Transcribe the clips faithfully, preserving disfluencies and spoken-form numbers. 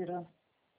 esperando.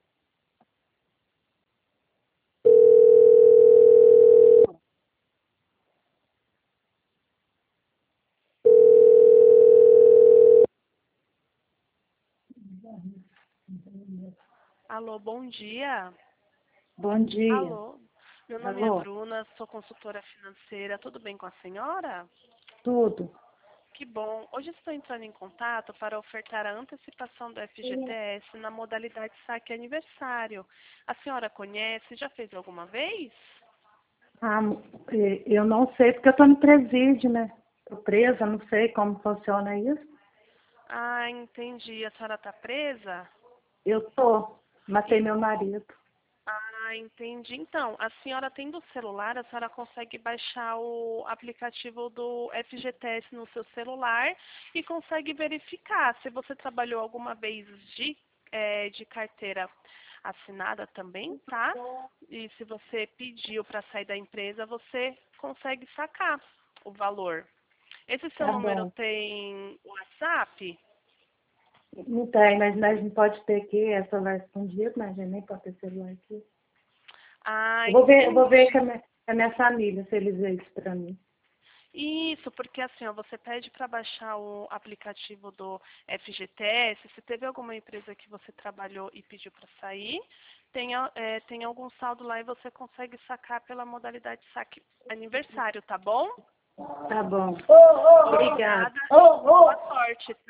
Alô, bom dia. Bom dia. Alô, meu nome é Alô? Bruna, sou consultora financeira. Tudo bem com a senhora? Tudo. Que bom. Hoje estou entrando em contato para ofertar a antecipação do F G T S na modalidade saque aniversário. A senhora conhece? Já fez alguma vez? Ah, eh, eu não sei porque eu estou no presídio, né? Estou presa, não sei como funciona isso. Ah, entendi. A senhora está presa? Eu tô. Matei E- meu marido. Ah, entendi. Então, a senhora tendo celular, a senhora consegue baixar o aplicativo do F G T S no seu celular e consegue verificar se você trabalhou alguma vez de, eh, de carteira assinada também, tá? E se você pediu para sair da empresa, você consegue sacar o valor. Esse seu Tá número bom. tem WhatsApp? Não tem, mas nós não pode ter aqui, é celular escondido, mas a gente nem pode ter celular aqui. Ah, Eu vou ver, eu vou ver com a entendi. minha, com a minha família, se eles veem isso pra mim. Isso, porque assim, ó, você pede para baixar o aplicativo do F G T S, se teve alguma empresa que você trabalhou e pediu para sair, tem, a- é, tem algum saldo lá e você consegue sacar pela modalidade saque aniversário, tá bom? Tá bom. Obrigada. Obrigada e boa sorte.